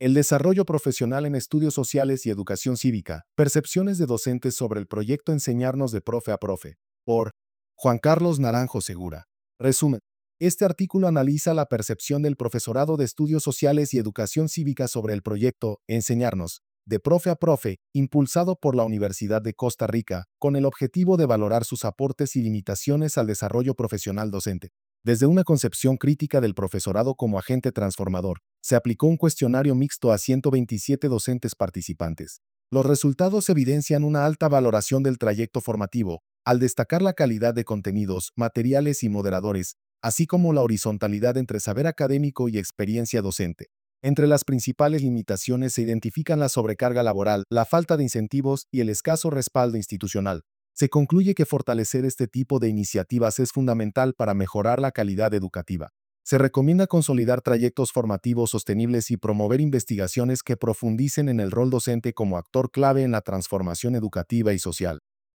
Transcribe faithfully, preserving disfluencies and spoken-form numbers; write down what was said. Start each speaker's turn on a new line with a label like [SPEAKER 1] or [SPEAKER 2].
[SPEAKER 1] El desarrollo profesional en estudios sociales y educación cívica. Percepciones de docentes sobre el proyecto Enseñarnos de Profe a Profe. Por Juan Carlos Naranjo Segura. Resumen. Este artículo analiza la percepción del profesorado de estudios sociales y educación cívica sobre el proyecto Enseñarnos de Profe a Profe, impulsado por la Universidad de Costa Rica, con el objetivo de valorar sus aportes y limitaciones al desarrollo profesional docente. Desde una concepción crítica del profesorado como agente transformador, se aplicó un cuestionario mixto a ciento veintisiete docentes participantes. Los resultados evidencian una alta valoración del trayecto formativo, al destacar la calidad de contenidos, materiales y moderadores, así como la horizontalidad entre saber académico y experiencia docente. Entre las principales limitaciones se identifican la sobrecarga laboral, la falta de incentivos y el escaso respaldo institucional. Se concluye que fortalecer este tipo de iniciativas es fundamental para mejorar la calidad educativa. Se recomienda consolidar trayectos formativos sostenibles y promover investigaciones que profundicen en el rol docente como actor clave en la transformación educativa y social.